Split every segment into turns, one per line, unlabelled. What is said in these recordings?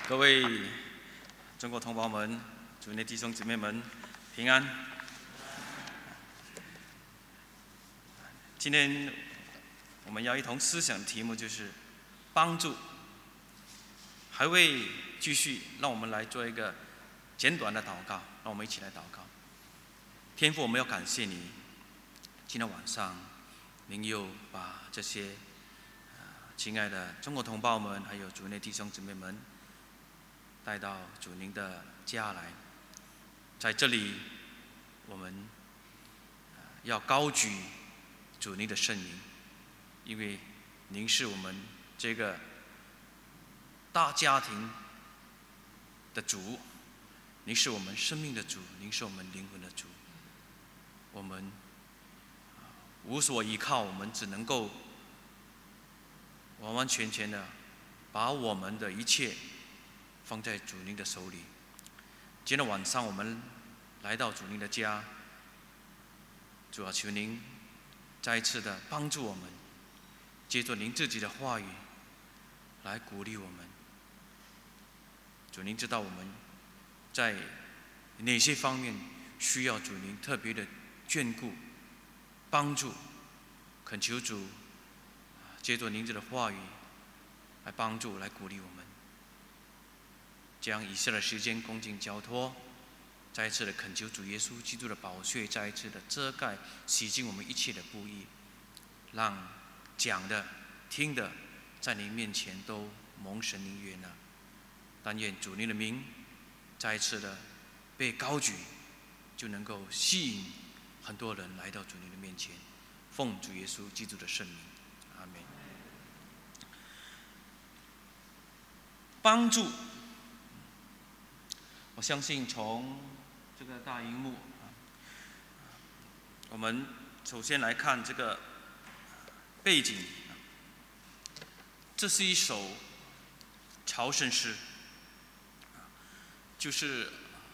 各位中国同胞们、主内弟兄姊妹们，平安！今天我们要一同思想的题目就是帮助。还未继续，让我们来做一个简短的祷告。让我们一起来祷告。天父，我们要感谢你，今天晚上您又把这些亲爱的中国同胞们，还有主内弟兄姊妹们带到主您的家来。在这里，我们要高举主您的圣名，因为您是我们这个大家庭的主，您是我们生命的主，您是我们灵魂的主。我们无所依靠，我们只能够完完全全的把我们的一切放在主您的手里。今天晚上我们来到主您的家，主啊，求您再一次的帮助我们，借着您自己的话语来鼓励我们。主，您知道我们在哪些方面需要主您特别的眷顾、帮助，恳求主借着您的话语来帮助、来鼓励我们。将以下的时间恭敬交托，再一次的恳求主耶稣基督的宝血再一次的遮盖、洗净我们一切的不义，让讲的、听的在您面前都蒙神您悦纳。但愿主您的名再一次的被高举，就能够吸引很多人来到主您的面前。奉主耶稣基督的圣名，阿们。帮助，我相信从这个大荧幕，我们首先来看这个背景。这是一首朝圣诗，就是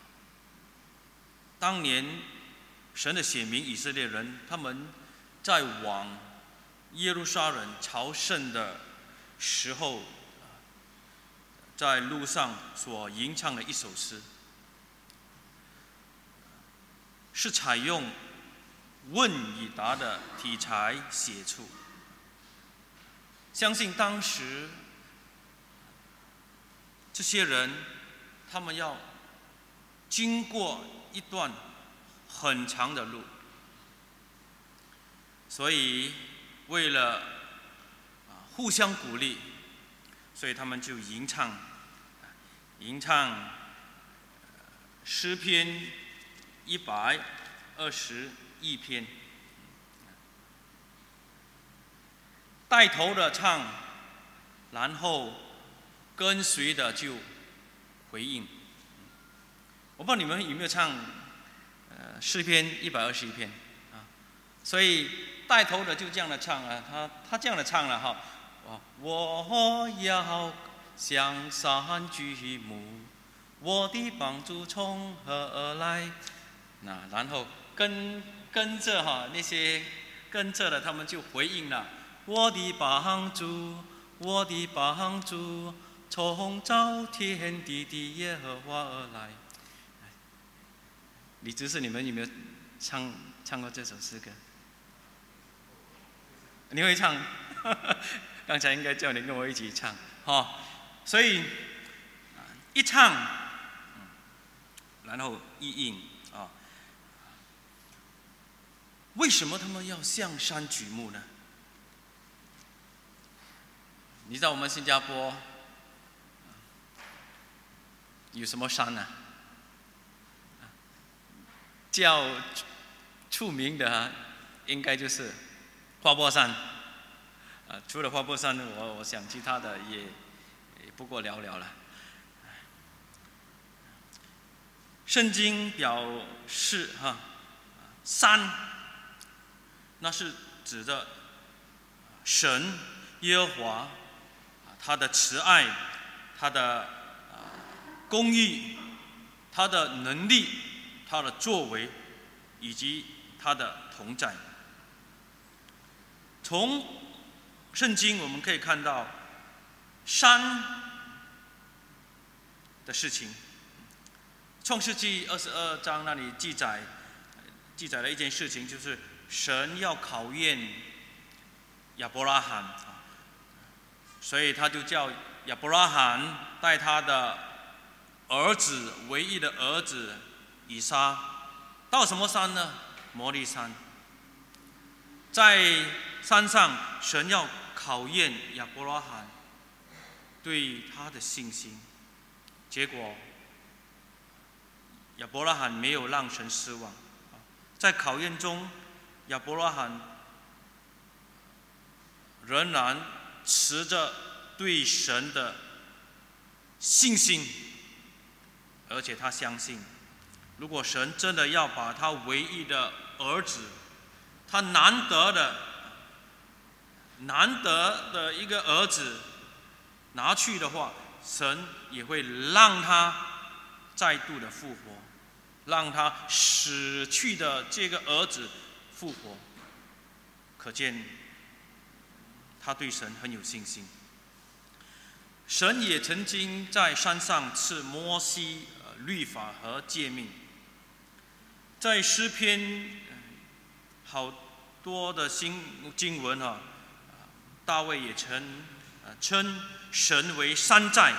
当年神的选民以色列人，他们在往耶路撒冷朝圣的时候，在路上所吟唱的一首诗，是采用问与答的题材写出。相信当时这些人，他们要经过一段很长的路，所以为了互相鼓励，所以他们就吟唱诗篇121篇，带头的唱，然后跟随的就回应。我不知道你们有没有唱诗篇121篇啊？所以带头的就这样的唱啊，他这样的唱了哈，我要向山举目，我的帮助从何而来？那然后跟着那些跟着的他们就回应了，我的帮助，我的帮助，从造天地的耶和华而来。李执事，你们有没有唱过这首诗歌？你会唱？刚才应该叫你跟我一起唱，所以一唱，然后一应啊。为什么他们要向山举目呢？你知道我们新加坡有什么山呢？较出名的应该就是花果山。除了花果山，我想其他的也不过寥寥了。圣经表示山，那是指着神耶和华，他的慈爱，他的公义，他的能力，他的作为，以及他的同在。从圣经我们可以看到，山的事情。创世纪22章那里记载了一件事情，就是神要考验亚伯拉罕，所以他就叫亚伯拉罕带他的儿子，唯一的儿子以撒，到什么山呢？摩利山。在山上，神要考验亚伯拉罕对他的信心。结果亚伯拉罕没有让神失望，在考验中，亚伯拉罕仍然持着对神的信心，而且他相信，如果神真的要把他唯一的儿子，他难得的一个儿子拿去的话，神也会让他再度的复活，让他死去的这个儿子复活。可见他对神很有信心。神也曾经在山上赐摩西律法和诫命，在诗篇好多的经文大卫也称神为山寨。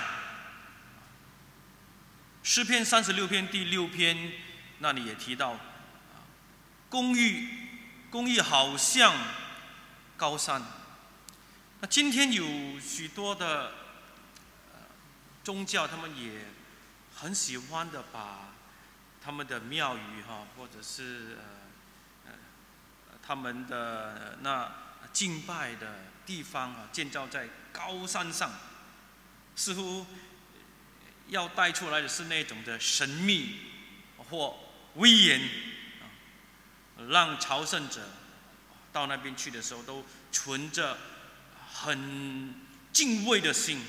诗篇36篇第6篇那里也提到，公义好像高山。那今天有许多的宗教，他们也很喜欢的把他们的庙宇或者是他们的那敬拜的地方建造在高山上，似乎要带出来的是那种的神秘或威严，让朝圣者到那边去的时候都存着很敬畏的心。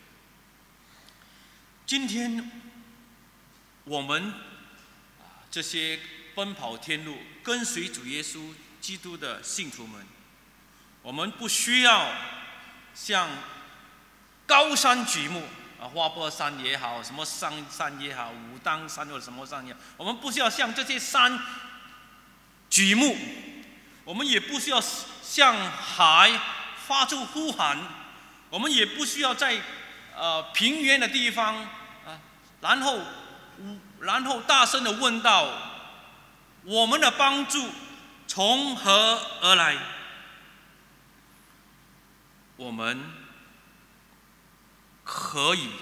今天我们这些奔跑天路、跟随主耶稣基督的信徒们，我们不需要向高山举目，花果山也好，什么山也好，武当山或者什么山也好，我们不需要向这些山举目，我们也不需要向海发出呼喊，我们也不需要在平原的地方然后大声的问道：我们的帮助从何而来？我们可以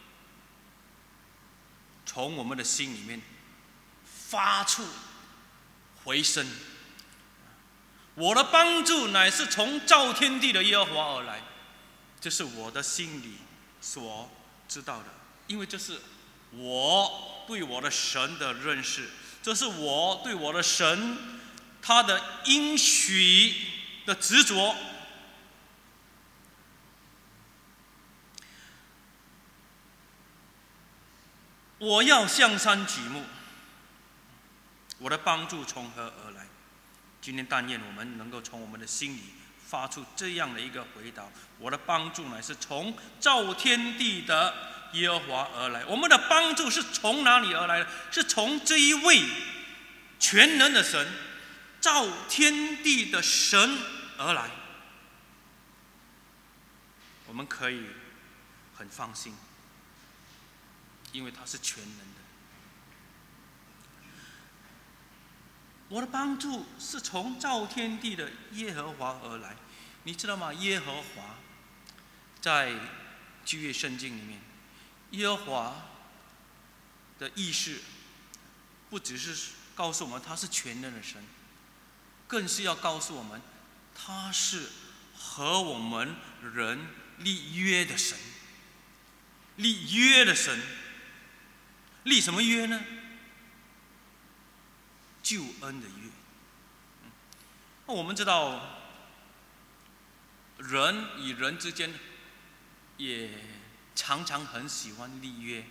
从我们的心里面发出回声。我的帮助乃是从造天地的耶和华而来，这是我的心里所知道的，因为这是我对我的神的认识，这是我对我的神他的应许的执着。我要向山举目，我的帮助从何而来？今天但愿我们能够从我们的心里发出这样的一个回答：我的帮助乃是从造天地的耶和华而来。我们的帮助是从哪里而来的？是从这一位全能的神、造天地的神而来。我们可以很放心，因为他是全能的。我的帮助是从造天地的耶和华而来，你知道吗？耶和华在旧约圣经里面，耶和华的意思不只是告诉我们他是全能的神，更是要告诉我们他是和我们人立约的神。立约的神，立什么约呢？救恩的约。我们知道人与人之间也常常很喜欢立约，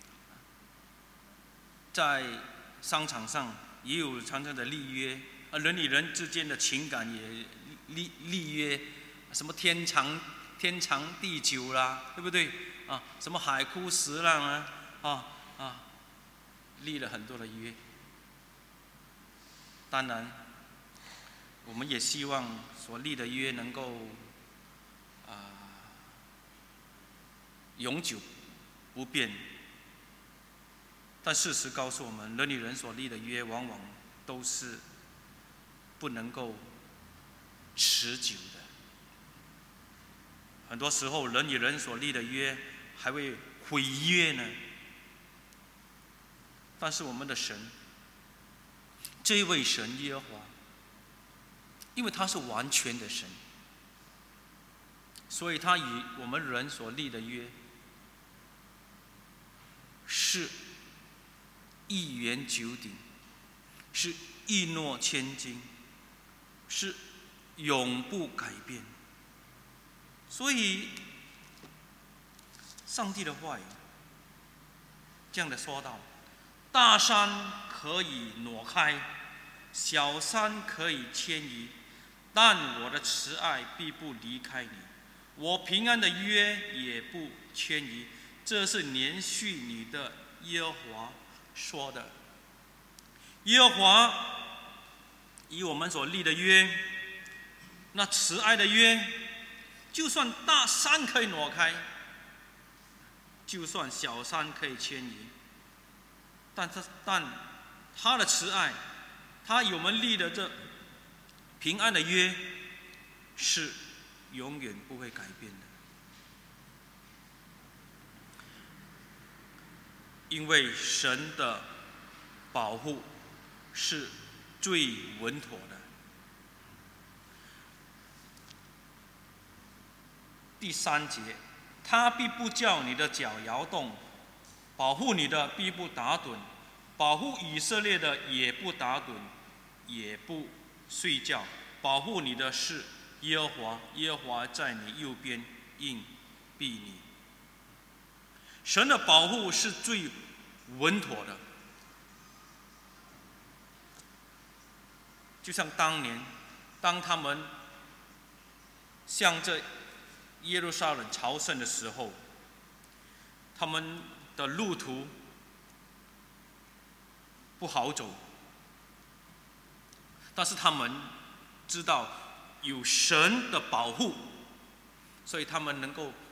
在商场上也有常常的立约，人与人之间的情感也立约，什么天长地久啦，对不对？什么海枯石烂啊， 立了很多的约。当然，我们也希望所立的约能够永久不变。但事实告诉我们，人与人所立的约往往都是不能够持久的。很多时候，人与人所立的约还会毁约呢。但是我们的神，这一位神耶和华，因为他是完全的神，所以他与我们人所立的约是一言九鼎，是一诺千金，是永不改变。所以上帝的话语这样的说道：大山可以挪开，小山可以迁移，但我的慈爱必不离开你，我平安的约也不迁移。这是连续你的耶和华说的。耶和华以我们所立的约，那慈爱的约，就算大山可以挪开，就算小山可以迁移，但他的慈爱，他与我们立的这平安的约，是永远不会改变的。因为神的保护是最稳妥的。第3节，他必不叫你的脚摇动，保护你的必不打盹，保护以色列的也不打盹，也不睡觉。保护你的是耶和华，耶和华在你右边应庇你。神的保护是最稳妥的，就像当年，当他们向着耶路撒冷朝圣的时候，他们的路途不好走，但是他们知道有神的保护，所以他们能够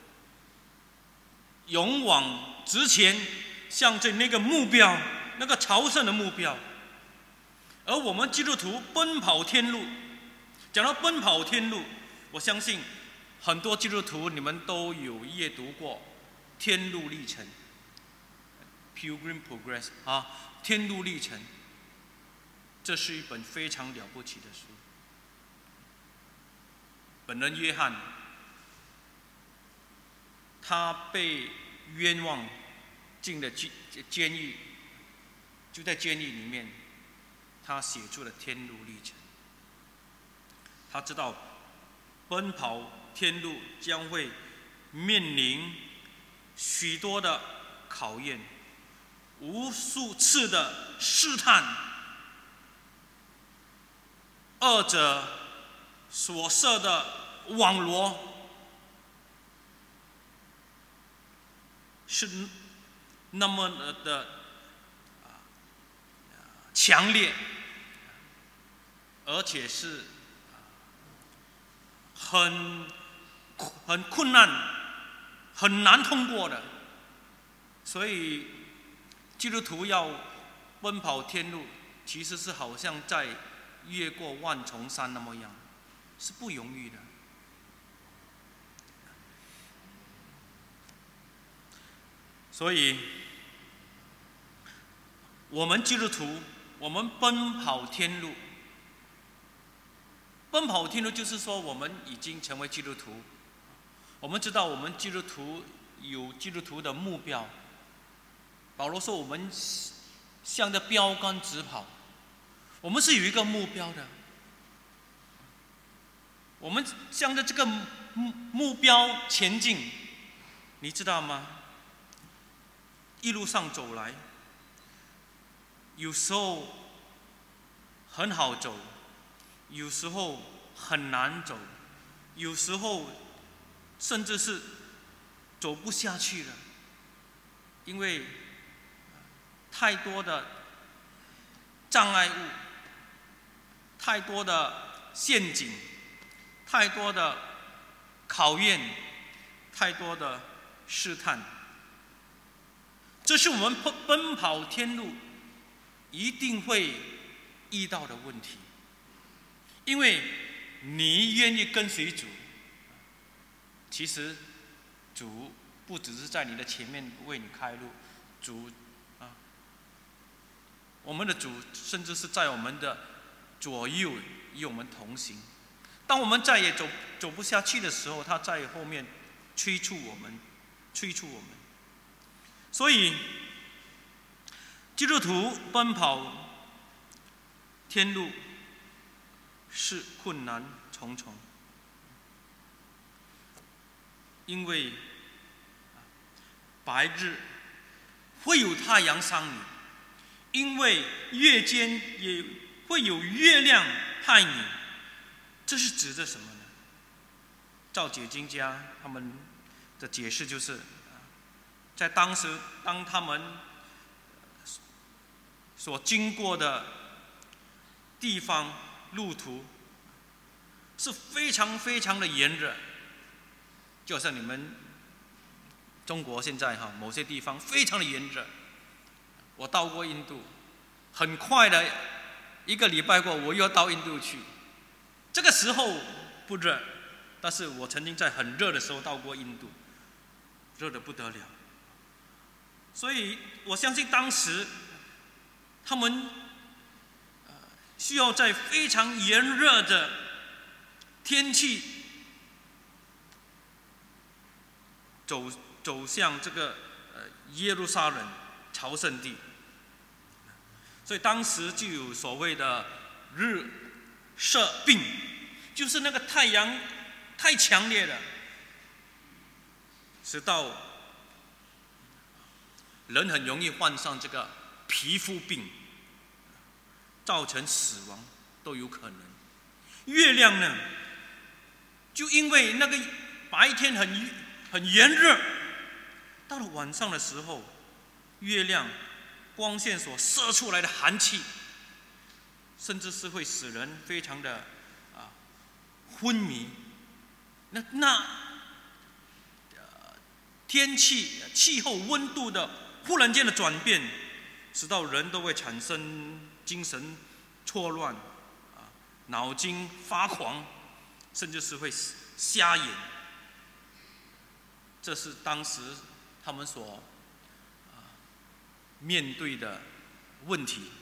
勇往直前，向着那个目标，那个朝圣的目标。而我们基督徒奔跑天路，讲到奔跑天路，我相信很多基督徒你们都有阅读过《天路历程》（Pilgrim Progress） 天路历程，这是一本非常了不起的书。本人约翰，他被冤枉进了监狱，就在监狱里面，他写出了天路历程。他知道奔跑天路将会面临许多的考验，无数次的试探，恶者所设的网罗是那么的强烈，而且是很困难、很难通过的。所以基督徒要奔跑天路，其实是好像在越过万重山那么样，是不容易的。所以我们基督徒，我们奔跑天路，奔跑天路就是说我们已经成为基督徒，我们知道我们基督徒有基督徒的目标。保罗说我们向着标杆直跑，我们是有一个目标的，我们向着这个目标前进，你知道吗？一路上走来，有时候很好走，有时候很难走，有时候甚至是走不下去了。因为
太多的障碍物，太多的陷阱，太多的考验，太多的试探。这是我们奔跑天路一定会遇到的问题。因为你愿意跟随主，其实主不只是在你的前面为你开路，我们的主甚至是在我们的左右与我们同行。当我们再也走不下去的时候，他在后面催促我们。所以基督徒奔跑天路是困难重重，因为白日会有太阳伤你，因为夜间也会有月亮害你。这是指着什么呢？照解经家他们的解释就是，在当时当他们所经过的地方路途是非常非常的炎热，就好像你们中国现在某些地方非常的炎热。我到过印度，很快的1个礼拜过，我又要到印度去。这个时候不热，但是我曾经在很热的时候到过印度，热得不得了。所以我相信当时他们需要在非常炎热的天气走向这个耶路撒冷朝圣地。所以当时就有所谓的日射病，就是那个太阳太强烈了，使到人很容易患上这个皮肤病，造成死亡都有可能。月亮呢，就因为那个白天很炎热，到了晚上的时候，月亮光线所射出来的寒气，甚至是会使人非常的昏迷。那天气气候温度的忽然间的转变，使到人都会产生精神错乱，脑筋发狂，甚至是会瞎眼。这是当时他们所面对的问题。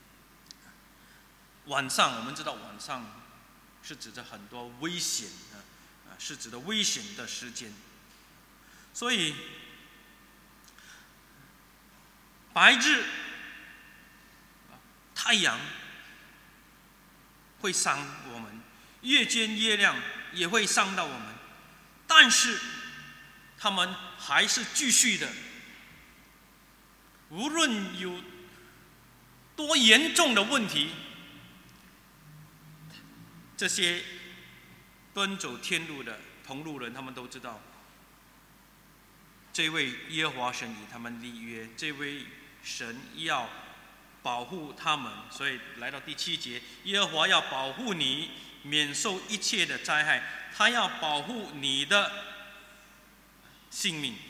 晚上我们知道，晚上是指着很多危险是指的危险的时间。所以白日太阳会伤我们，夜间月亮也会伤到我们，但是他们还是继续的。无论有多严重的问题，这些奔走天路的同路人，他们都知道，这位耶和华神与他们立约，这位神要保护他们。所以来到第7节，耶和华要保护你，免受一切的灾害，他要保护你的性命。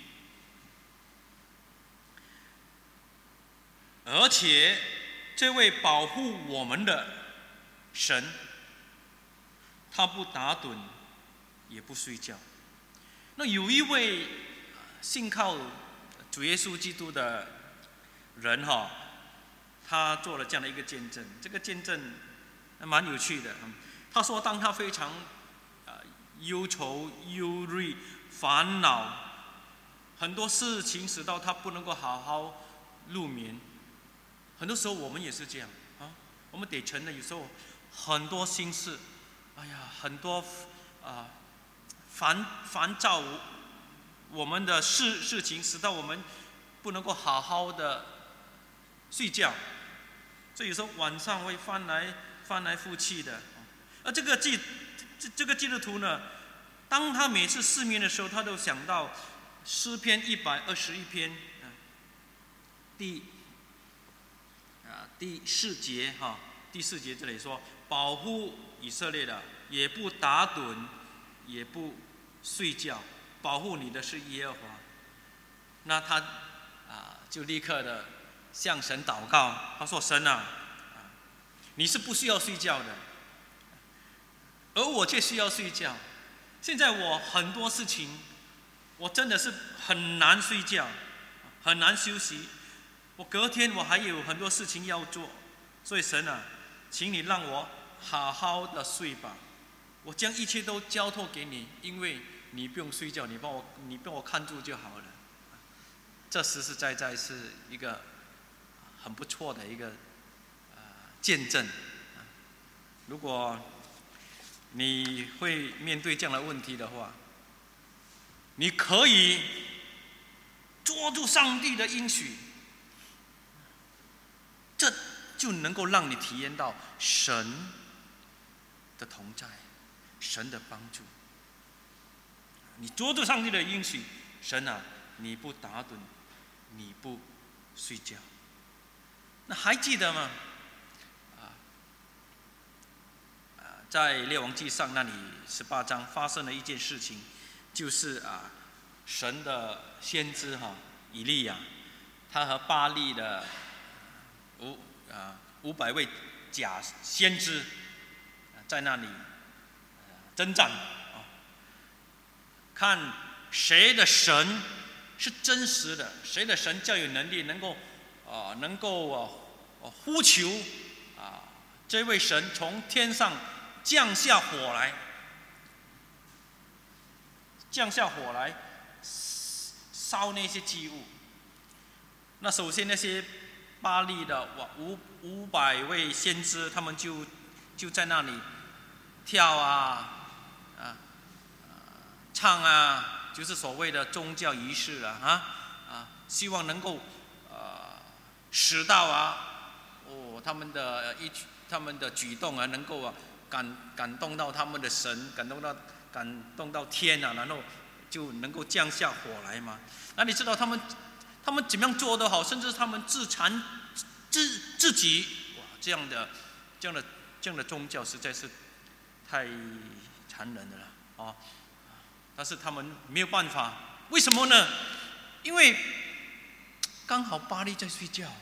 而且这位保护我们的神，他不打盹也不睡觉。那有一位信靠主耶稣基督的人他做了这样的一个见证。这个见证蛮有趣的。他说，当他非常忧愁、忧虑、烦恼，很多事情使到他不能够好好入眠。很多时候我们也是这样我们得承认，有时候很多心事，很多烦躁我们的事情，使到我们不能够好好的睡觉，所以有时候晚上会翻来覆去的。而这个基督徒呢，当他每次失眠的时候，他都想到诗篇121篇第第4节第4节这里说，保护以色列的，也不打盹，也不睡觉，保护你的是耶和华。那他就立刻的向神祷告，他说：神啊，你是不需要睡觉的，而我却需要睡觉。现在我很多事情，我真的是很难睡觉，很难休息。我隔天我还有很多事情要做，所以神啊，请你让我好好的睡吧。我将一切都交托给你，因为你不用睡觉，你帮我看住就好了。这实实在在是一个很不错的一个见证。如果你会面对这样的问题的话，你可以捉住上帝的应许，这就能够让你体验到神的同在，神的帮助。你捉住上帝的应许，神啊，你不打盹，你不睡觉。那还记得吗？在列王纪上那里18章发生了一件事情，就是神的先知以利亚，他和巴力的500位假先知在那里征战看谁的神是真实的，谁的神较有能力，能够呼求这位神从天上降下火来烧那些祭物。那首先那些巴力的500位先知，他们就在那里跳唱就是所谓的宗教仪式希望能够使到他们的举动能够感动到他们的神，感动到天然后就能够降下火来嘛。那你知道他们怎么样做得好，甚至他们自残自己，这样的宗教实在是太残忍的了但是他们没有办法，为什么呢？因为刚好巴力在睡觉，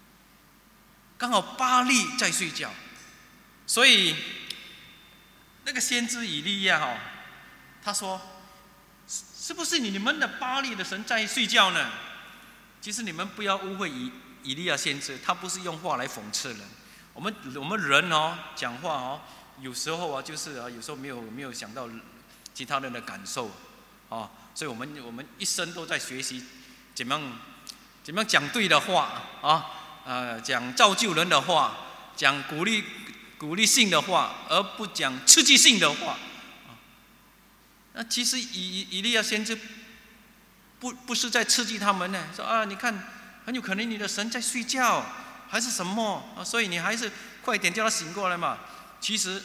所以那个先知以利亚他说：是不是你们的巴力的神在睡觉呢？其实你们不要误会以利亚先知，他不是用话来讽刺人。我们人讲话有时候就是有时候没有想到其他人的感受所以我们一生都在学习怎么样讲对的话讲造就人的话，讲鼓励性的话，而不讲刺激性的话那其实以利亚先知不是在刺激他们呢，说你看很有可能你的神在睡觉还是什么所以你还是快点叫他醒过来嘛。其实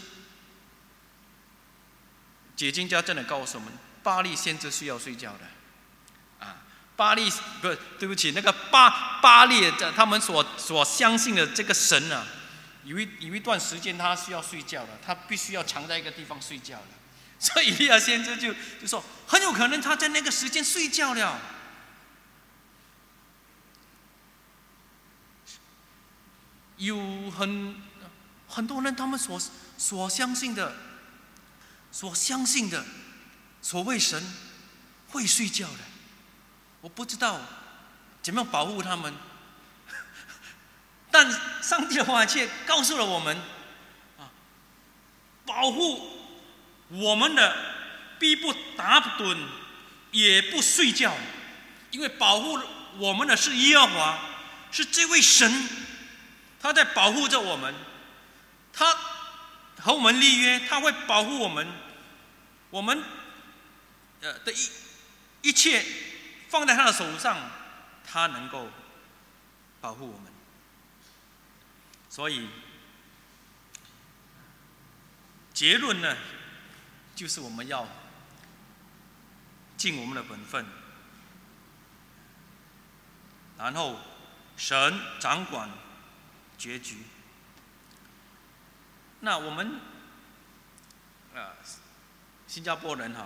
解经家真的告诉我们，巴力先知需要睡觉的巴力对不起，那个巴力他们所相信的这个神有一段时间他需要睡觉的，他必须要藏在一个地方睡觉的。所以以利亚先知就说，很有可能他在那个时间睡觉了。有很多人他们所相信的所谓神会睡觉的，我不知道怎么样保护他们，但上帝的话却告诉了我们保护我们的必不打盹也不睡觉，因为保护我们的是耶和华，是这位神，他在保护着我们，他和我们立约，他会保护我们的一切放在他的手上，他能够保护我们。所以结论呢，就是我们要尽我们的本分，然后神掌管
结局。那我们新加坡人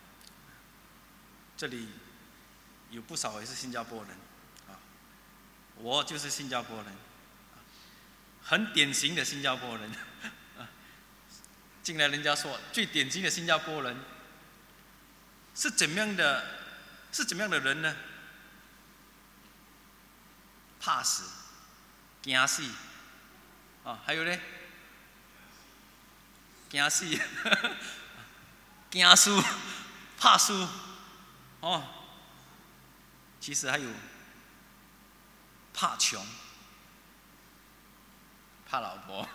这里有不少也是新加坡人我就是新加坡人，很典型的新加坡人。进来人家说最典型的新加坡人是怎么样的人呢？怕死，惊死还有呢，惊死，惊输，怕输其实还有怕穷，怕老婆。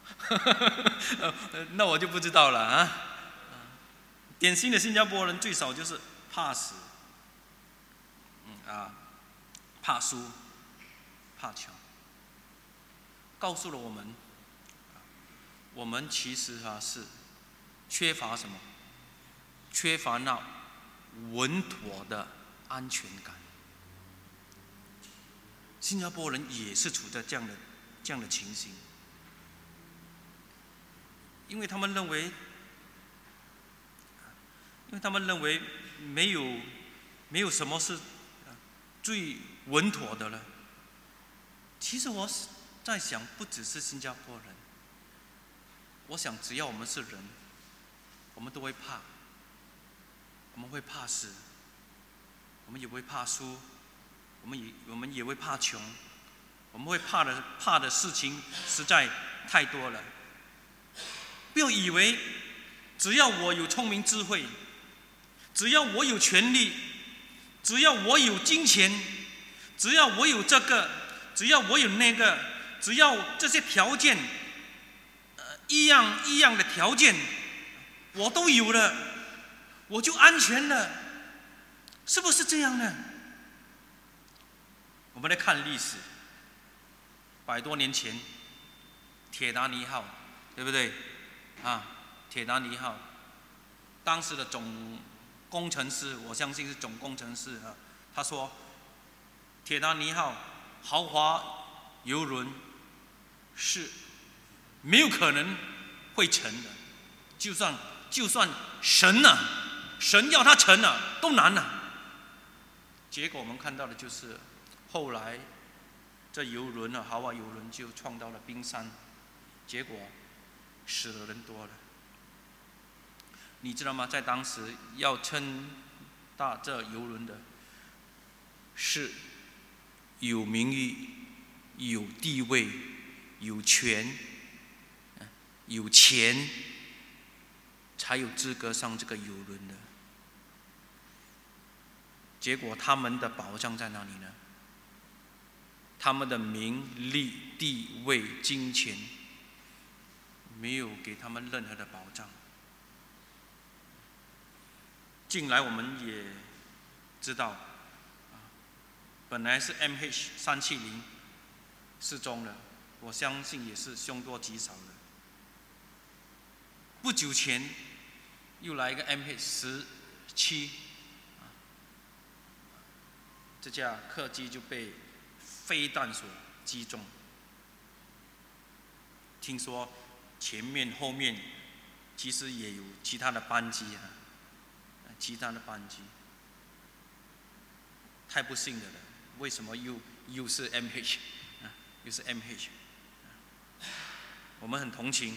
那我就不知道了典型的新加坡人最少就是怕死，怕输，怕穷，告诉了我们，我们其实是缺乏什么？缺乏那稳妥的安全感。新加坡人也是处在这样的情形。因为他们认为没有什么是最稳妥的了。其实我在想，不只是新加坡人，我想只要我们是人，我们都会怕，我们会怕死，我们也会怕输，我们也会怕穷，我们会怕的事情实在太多了。不要以为只要我有聪明智慧，只要我有权利，只要我有金钱，只要我有这个，只要我有那个，只要这些条件一样的条件我都有了，我就安全了，是不是这样呢？我们来看历史，100多年前铁达尼号，对不对？铁达尼号，当时的总工程师，我相信是总工程师他说，铁达尼号豪华邮轮是没有可能会沉的，就算神要它沉都难结果我们看到的就是后来这邮轮豪华邮轮就撞到了冰山，结果死的人多了。你知道吗？在当时要撑大这邮轮的是有名誉、有地位、有权、有钱，才有资格上这个邮轮的。结果他们的保障在哪里呢？他们的名利、地位、金钱没有给他们任何的保障。近来我们也知道，本来是 MH370 失踪了，我相信也是凶多吉少的。不久前又来一个 MH17，这架客机就被飞弹所击中。听说前面后面其实也有其他的班机太不幸的了。为什么又是 MH 又是 MH？ 我们很同情。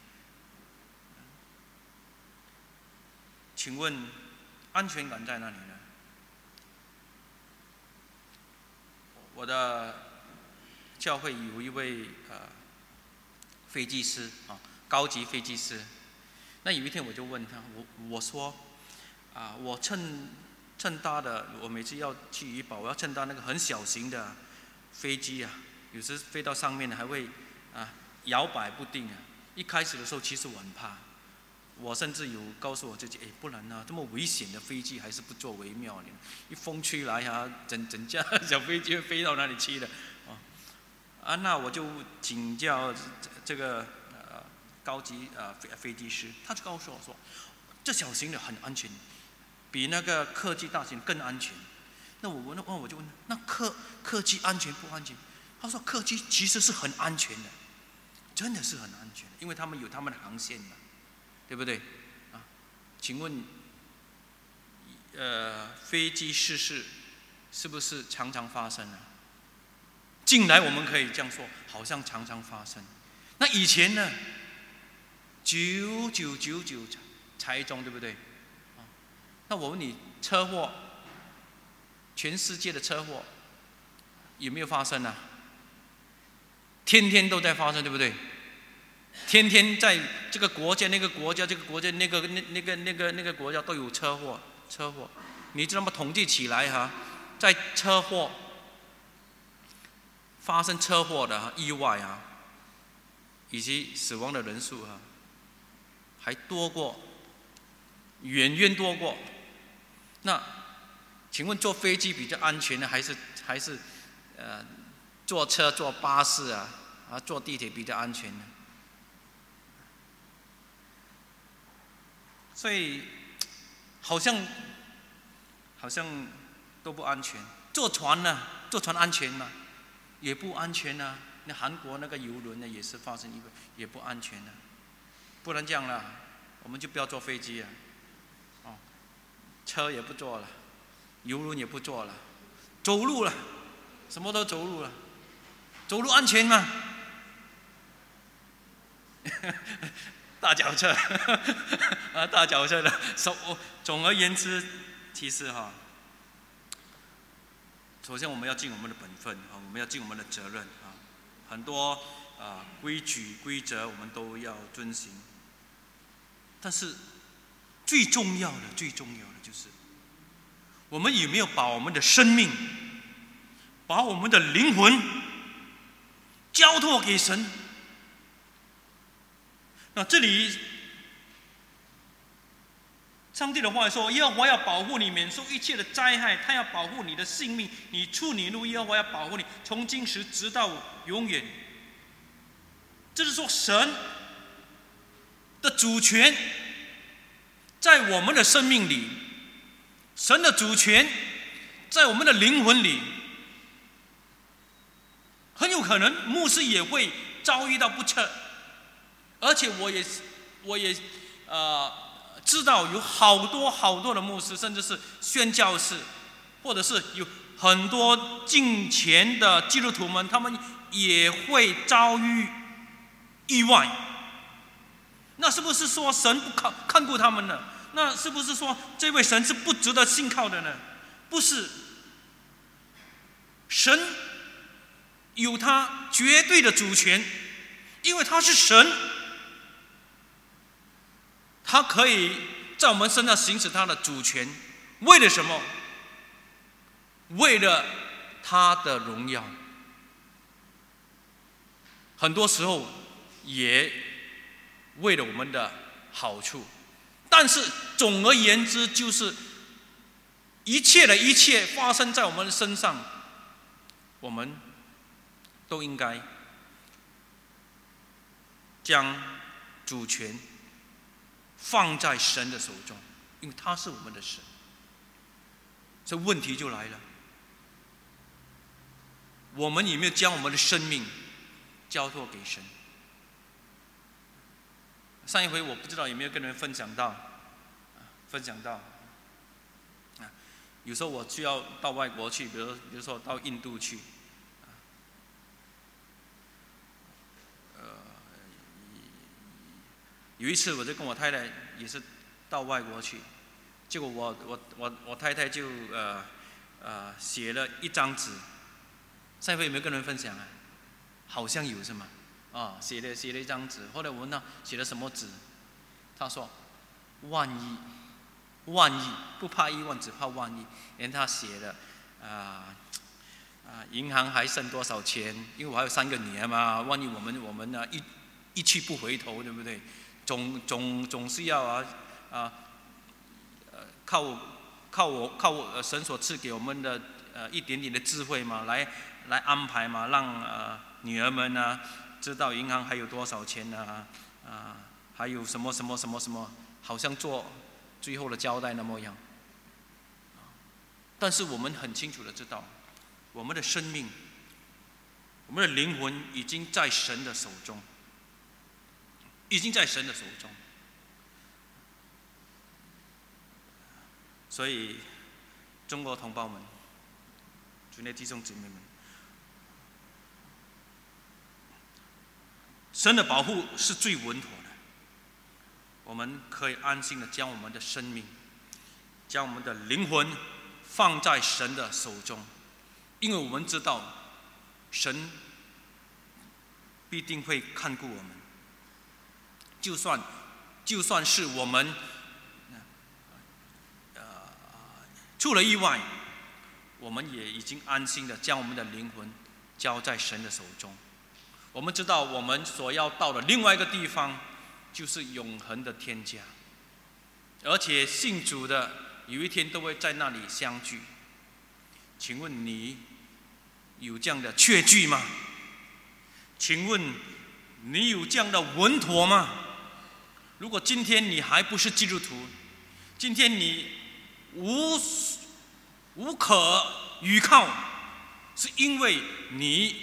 请问安全感在哪里呢？我的教会有一位飞机师高级飞机师。那有一天我就问他，我说我趁搭的，我每次要去怡保，我要趁搭那个很小型的飞机有时飞到上面还会摇摆不定一开始的时候，其实我很怕，我甚至有告诉我自己，不然这么危险的飞机还是不坐为妙呢。一风吹来整架小飞机会飞到哪里去了那我就请教这个高级飞机师，他就告诉我说，这小型的很安全，比那个客机大型更安全。那我就问，那客机安全不安全？ 他说客机其实是很安全的，真的是很安全的，因为他们有他们的航线嘛，对不对？啊，请问，飞机失事是不是常常发生啊？近来我们可以这样说，好像常常发生。那以前呢？9999才中，对不对？那我问你，车祸，全世界的车祸有没有发生啊？天天都在发生，对不对？天天在这个国家、那个国家、这个国家、那个国家都有车祸。你知道吗？统计起来哈，在发生车祸的意外啊，以及死亡的人数啊，还多过，远远多过。那请问坐飞机比较安全呢，还是坐车、坐巴士啊，坐地铁比较安全呢？所以好像都不安全。坐船呢？坐船安全吗？也不安全啊。那韩国那个邮轮呢，也是发生意外，也不安全啊。不然这样啦，我们就不要坐飞机了，车也不坐了，邮轮也不坐了，走路了，什么都走路了。走路安全吗？大脚车的。总而言之，其实首先我们要尽我们的本分我们要尽我们的责任很多规矩规则我们都要遵行。但是最重要的就是我们有没有把我们的生命、把我们的灵魂交托给神。那这里上帝的话说，耶和华要保护你免受一切的灾害，他要保护你的性命，你出你入，耶和华要保护你，从今时直到永远。这是说神的主权在我们的生命里，神的主权在我们的灵魂里。很有可能牧师也会遭遇到不测，而且我也知道有好多的牧师，甚至是宣教士，或者是有很多敬虔的基督徒们，他们也会遭遇意外。那是不是说神不看顾他们呢？那是不是说这位神是不值得信靠的呢？不是，神有他绝对的主权，因为他是神，他可以在我们身上行使他的主权。为了什么？为了他的荣耀。很多时候也为了我们的好处。但是总而言之，就是一切发生在我们身上，我们都应该将主权放在神的手中，因为他是我们的神。这问题就来了，我们有没有将我们的生命交托给神？上一回我不知道有没有跟你们分享到，有时候我需要到外国去，比如说到印度去，有一次我就跟我太太也是到外国去，结果我太太就写了一张纸，上一回有没有跟你们分享啊？好像有是吗？写了一张纸，后来我问他写了什么纸，他说万一不怕一万，只怕万一。连他写了银行还剩多少钱？因为我还有3个女儿嘛，万一我们呢一去不回头，对不对？总是要靠我神所赐给我们的一点点的智慧嘛，来安排嘛，让女儿们呢知道银行还有多少钱还有什么，好像做最后的交代那么样。但是我们很清楚的知道，我们的生命， 我们的灵魂已经在神的手中，已经在神的手中。所以，中国同胞们，主内弟兄姊妹们，神的保护是最稳妥的。我们可以安心的将我们的生命，将我们的灵魂放在神的手中，因为我们知道，神必定会看顾我们。就算是我们出了意外，我们也已经安心的将我们的灵魂交在神的手中。我们知道我们所要到的另外一个地方就是永恒的天家，而且信主的有一天都会在那里相聚。请问你有这样的确据吗？请问你有这样的稳妥吗？如果今天你还不是基督徒，今天你无可依靠，是因为你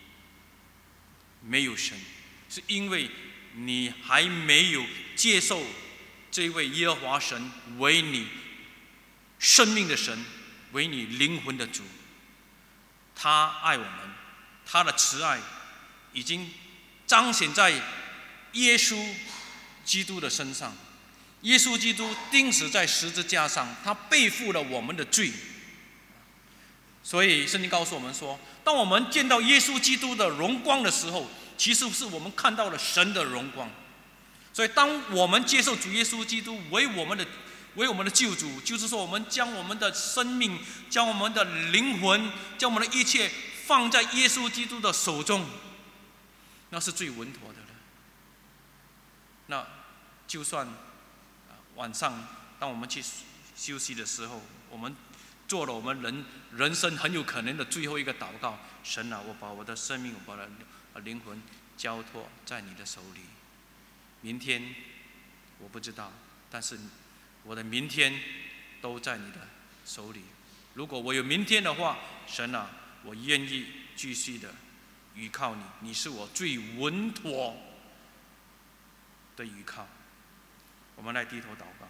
没有神，是因为你还没有接受这位耶和华神为你生命的神，为你灵魂的主。他爱我们，他的慈爱已经彰显在耶稣基督的身上。耶稣基督钉死在十字架上，他背负了我们的罪。所以圣经告诉我们说，当我们见到耶稣基督的荣光的时候，其实是我们看到了神的荣光。所以当我们接受主耶稣基督为我们的救主，就是说我们将我们的生命，将我们的灵魂，将我们的一切放在耶稣基督的手中，那是最稳妥的了。那就算晚上当我们去休息的时候，我们做了我们人生很有可能的最后一个祷告：神啊，我把我的生命，我把我的灵魂交托在你的手里。明天我不知道，但是我的明天都在你的手里。如果我有明天的话，神啊，我愿意继续的依靠你，你是我最稳妥的依靠。我们来低头祷告。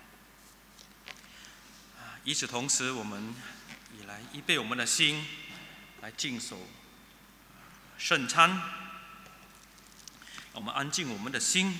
与此同时，我们也来预备我们的心，来敬守圣餐。我们安静我们的心，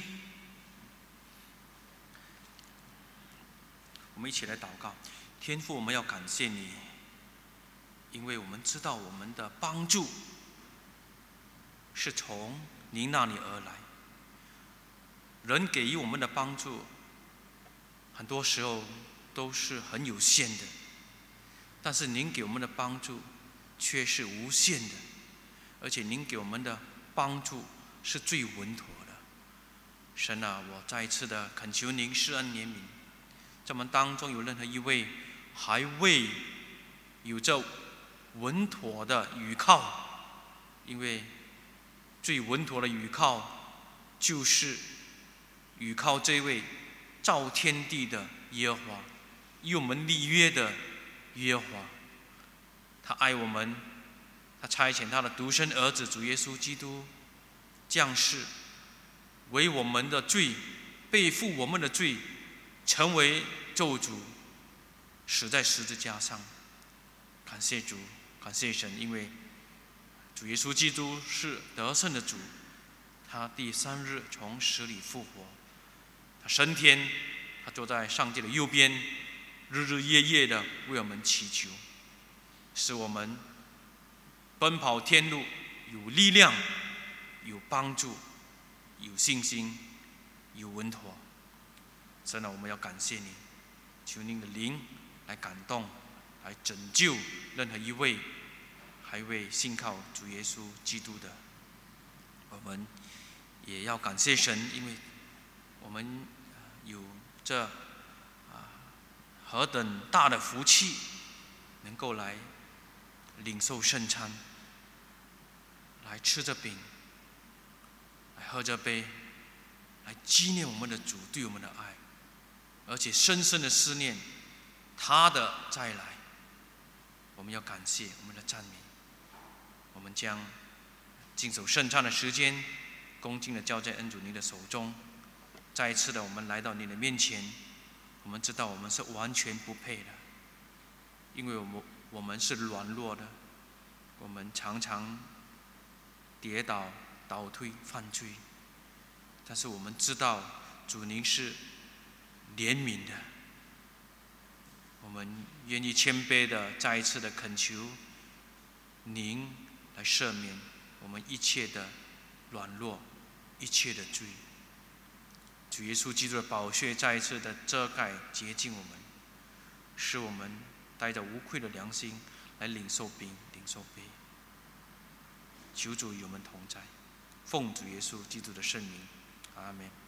我们一起来祷告。天父，我们要感谢你，因为我们知道我们的帮助是从您那里而来。人给予我们的帮助，很多时候都是很有限的，但是您给我们的帮助却是无限的，而且您给我们的帮助是最稳妥的。神啊，我再一次的恳求您施恩怜悯，在我们当中有任何一位还未有着稳妥的倚靠，因为最稳妥的倚靠就是倚靠这位造天地的耶和华，与我们立约的耶和华。他爱我们，他差遣他的独生儿子主耶稣基督降世，为我们的罪背负我们的罪，成为救主，死在十字架上。感谢主，感谢神，因为主耶稣基督是得胜的主，他第三日从死里复活，他升天，他坐在上帝的右边，日日夜夜的为我们祈求，使我们奔跑天路有力量，有帮助，有信心，有稳妥。神啊，我们要感谢你，求您的灵来感动，来拯救任何一位还未信靠主耶稣基督的。我们也要感谢神，因为我们有这何等大的福气，能够来领受圣餐，来吃着饼，来喝着杯，来纪念我们的主对我们的爱，而且深深的思念他的再来。我们要感谢，我们的赞美，我们将谨守圣餐的时间，恭敬的交在恩主您的手中。再一次的，我们来到您的面前，我们知道我们是完全不配的，因为我们是软弱的，我们常常跌倒、倒退、犯罪。但是我们知道主您是怜悯的，我们愿意谦卑的再一次的恳求您来赦免我们一切的软弱，一切的罪。主耶稣基督的宝血再一次的遮盖洁净我们，使我们带着无愧的良心来领受饼领受杯。求主与我们同在，奉主耶稣基督的圣名，阿们。